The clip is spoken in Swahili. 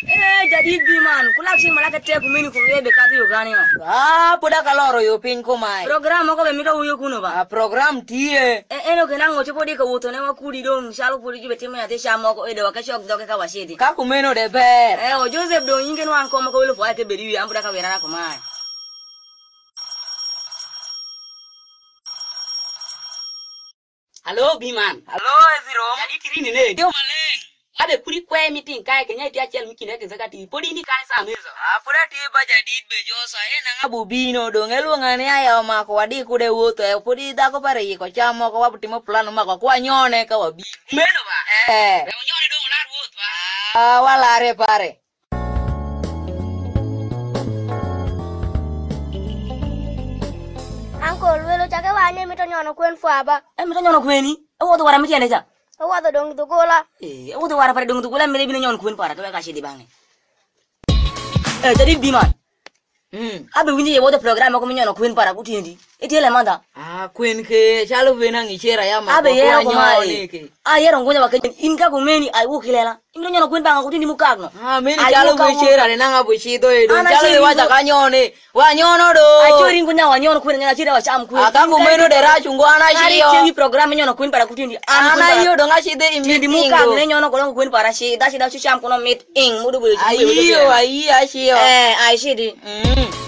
Jadi biman, kulak sing malaka te kumini kurebe kati yo kani yo. Poda kaloro yo pin ko mai. Program ko be mika uyo kuno ba. Program tie. Eno kenango chopo di ka wuto ne wakudi dong shalo puli jibe timu ya te shamo ko edo wakashok doke ka washedi. Ka kumeno de be. O Joseph do yingen wan ko mako welo fo ate beriwi ambuda ka werara ko mai. Halo Biman. Halo Eziro. Jadi tirini ne. Yo maleng. Ade puri kwe meeting kai kenya ti achel mikine ke zakati. Podi ni kan sa mezo. Poda ti ba jadi be josa na ngabubino do ngeluongane aya mako wadi kude wuto e podi da ko pare ko chamo ko wabutimo plan mako kwa nyone ka wabi. Meno ba? Ya nyone do lar wot ba. Walare pare. Uncle, welo chake wanye mito nyono kwen fuaba. Mito nyono kweni? Wo to wara mitiende ja. Wado dong dugola. Wo to wara pare dong dugola mere bino nyono kwen para to ka shedi bange. Jadi biman. Abe winji wo to program ko nyono kwen para kutindi. Etiele manda. Kwen ke chalo vena ngichera ya mako. Abe yero ko mai. Yero ngonya wakati inka kumeni ai wukilela. Imino nyono kwen banga kutindi mukagno. Meni chalo ngichera le nanga bushito edo. Chalo le wacha kanyone. Wanyono do. Achori ngunya wanyono kwen ngana chira wacham kwen. Kumeno de rachu ngwana shiyo. Ari program nyono kwen para kutindi. Ana iyo do ngashide imidi mukagno ne nyono kolongo kwen para shi. Dashi chucham kono meet ing mudu bulu. Ayo shiyo. Ai shidi.